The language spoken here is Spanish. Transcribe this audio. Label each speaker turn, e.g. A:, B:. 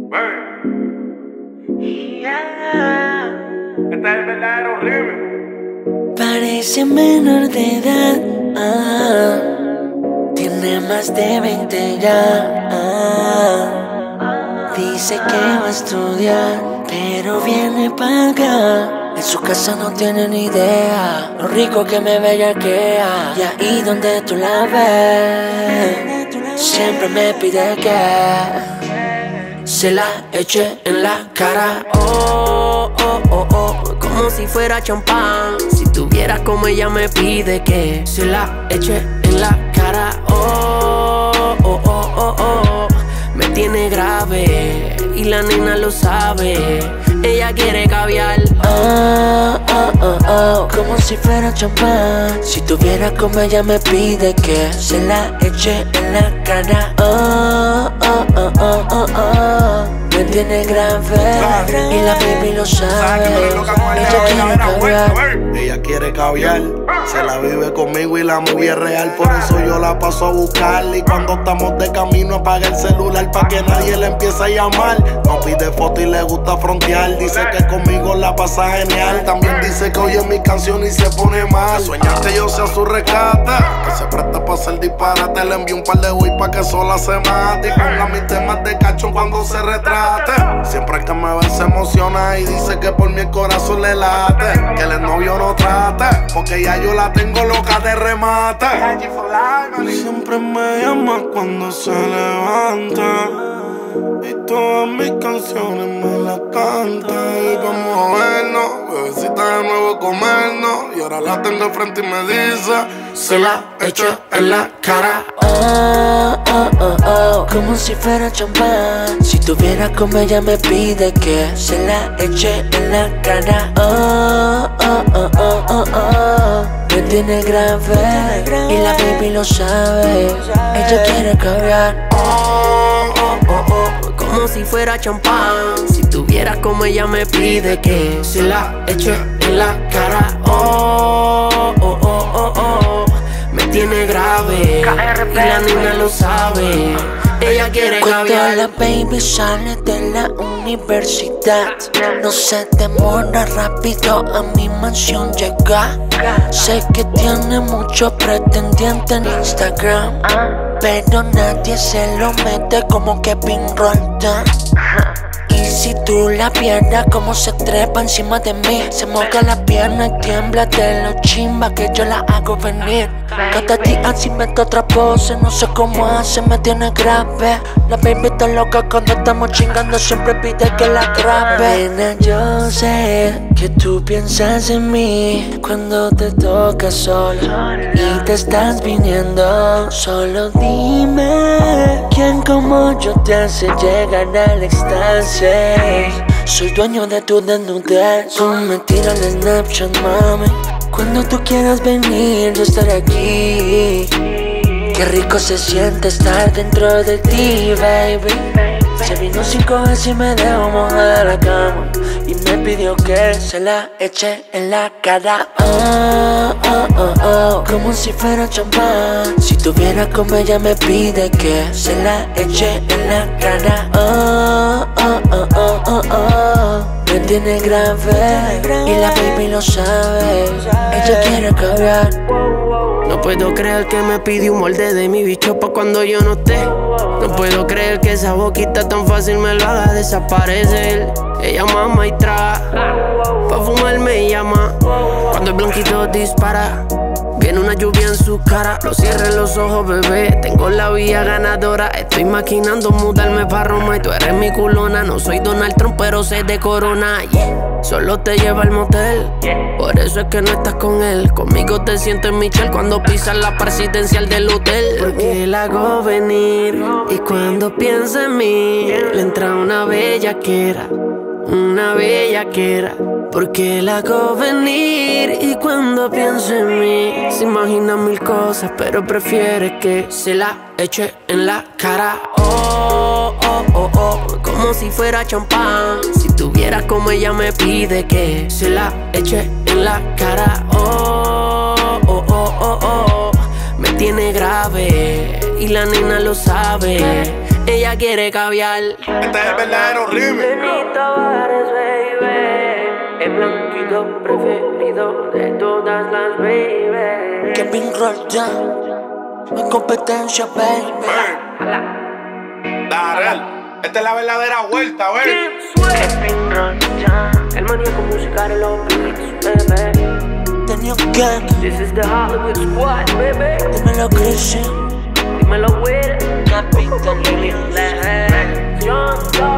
A: Yeah.
B: Este es el verdadero remix.
A: Parece menor de edad, tiene más de 20 ya. Dice que va a estudiar, pero viene para acá. En su casa no tiene ni idea lo rico que me bellaquea. Y ahí donde tú la ves, siempre me pide que se la eche en la cara.
C: Oh, oh, oh, oh, como si fuera champán. Si tuvieras como ella me pide que se la eche en la cara. Oh, oh, oh, oh, oh, me tiene grave y la nena lo sabe. Ella quiere caviar.
A: Oh, oh, oh, oh, como si fuera champán. Si tuviera como ella me pide que se la eche en la cara. Oh, oh, oh, oh, oh, oh, me tiene grave y la baby lo sabe. Ella quiere caviar.
D: Ella quiere caviar, se la vive conmigo y la movie es real. Por eso yo la paso a buscar. Y cuando estamos de camino apaga el celular pa' que nadie le empiece a llamar. No pide foto y le gusta frontear. Dice que conmigo la pasa genial. También dice que oye mi canción y se pone mal. Sueña que yo sea su rescate, que se presta pa' hacer disparate. Le envío un par de weed pa' que sola se mate. Y ponga mis temas de cachón cuando se retrate. Siempre que me ve se emociona y dice que por mi el corazón le late. Que el novio no trate, porque ya yo la tengo loca de remate. Siempre me llama cuando se levanta y todas mis canciones me las canta. Y vamos a vernos, bebecita de nuevo comernos. Y ahora la tengo al frente y me dice se la echo en la cara.
A: Oh, oh, oh, oh, como si fuera champán. Si tuviera como ella me pide que se la eche en la cara. Oh, oh, oh, oh, oh, oh, me tiene grave y la baby lo sabe. Ella quiere caviar.
C: Oh, oh, oh, oh, como si fuera champán. Si tuvieras como ella me pide que se la eche en la cara. Oh, oh, oh, oh, oh, me tiene grave y la niña lo sabe. Ella quiere
A: Cuando
C: caviar.
A: la baby sale de la universidad, no se demora, rápido a mi mansión llega. Sé que tiene muchos pretendientes en Instagram, pero nadie se lo mete como Kevin Roldan. Y si tú la pierdas, como se trepa encima de mí, se moja la pierna y tiembla de lo chimba que yo la hago venir. Cada día se inventa otra pose, no sé cómo hace, me tiene grave. La baby está loca cuando estamos chingando, siempre pide que la grabe. Nena, yo sé que tú piensas en mí cuando te tocas sola y te estás viniendo. Solo dime quién como yo te hace llegar al éxtasis. Soy dueño de tu desnudez. Tú me tiras el Snapchat, mami. Cuando tú quieras venir, yo estaré aquí. Qué rico se siente estar dentro de ti, baby. Se vino 5 veces y me dejó mojada la cama y me pidió que se la eche en la cara. Oh, oh, oh, oh, como si fuera champán. Si tuviera como ella me pide que se la eche en la cara. Oh, oh, oh, oh, oh, oh, me tiene grave y la baby lo sabe. Ella quiere caviar.
C: No puedo creer que me pidió un molde de mi bicho pa' cuando yo no esté. No puedo creer que esa boquita tan fácil me lo haga desaparecer. Ella mama y traga, pa' fumar me llama. Cuando el blanquito dispara, viene una lluvia en su cara. No cierres los ojos, bebé, tengo la vía ganadora. Estoy maquinando mudarme pa' Roma y tú eres mi culona. No soy Donald Trump, pero sé de corona, yeah. Solo te lleva al motel, por eso es que no estás con él. Conmigo te sientes Michelle cuando pisas la presidencial del hotel. Porque la hago venir y cuando piensa en mí le entra una bellaquera, una bellaquera. Porque la hago venir y cuando piensa en mí se imagina mil cosas, pero prefiere que se la eche en la cara. Oh, oh, oh, oh, como si fuera champán. Si tuvieras como ella me pide que se la eche en la cara. Oh, oh, oh, oh, oh, me tiene grave y la nena lo sabe. ella quiere caviar.
B: Este es el verdadero remix.
C: Lenny Tavares, baby, el blanquito preferido de todas las baby.
A: Kevin Roldán, mi competencia, baby.
B: Darrell, esta es la verdadera vuelta, baby.
C: Kevin Roldán, el maníaco musical en los beats, baby.
A: Tenía gang,
C: This is the Hollywood Squad, baby.
A: dímelo Christian,
C: Dímelo, Will.
A: Capitán
C: John Dog.